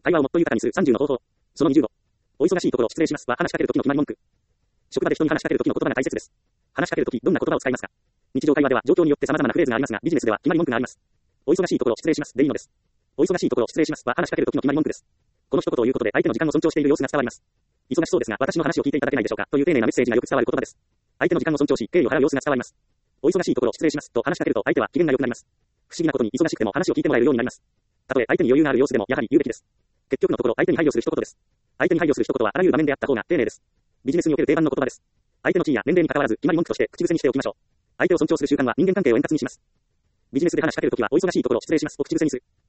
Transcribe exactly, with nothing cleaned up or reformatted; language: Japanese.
会話をもっと豊かにするさんじゅうの方法。そのにじゅうご。お忙しいところ失礼しますは話しかけるときの決まり文句。職場で人に話しかけるときの言葉が大切です。話しかけるとき、どんな言葉を使いますか？日常会話では状況によって様々なフレーズがありますが、ビジネスでは決まり文句があります。お忙しいところ失礼しますでいいのです。お忙しいところ失礼しますは話しかけるときの決まり文句です。この一言を言うことで相手の時間を尊重している様子が伝わります。忙しそうですが、私の話を聞いていただけないでしょうかという丁寧なメッセージがよく伝わる言葉です。相手の時間を尊重し、敬意を払う様子が伝わります。お忙しいところ失礼しますと話しかけると相手は機嫌が良くなります。不思議なことに忙しくても話を聞いてもらえるようになります。たとえ相手に余裕がある様子でもやはり言うべきです。結局のところ相手に配慮する一言です。相手に配慮する一言はあらゆる場面であった方が丁寧です。ビジネスにおける定番の言葉です。相手の地位や年齢に関わらず決まり文句として口癖にしておきましょう。相手を尊重する習慣は人間関係を円滑にします。ビジネスで話しかけるときはお忙しいところ失礼しますを口癖にする。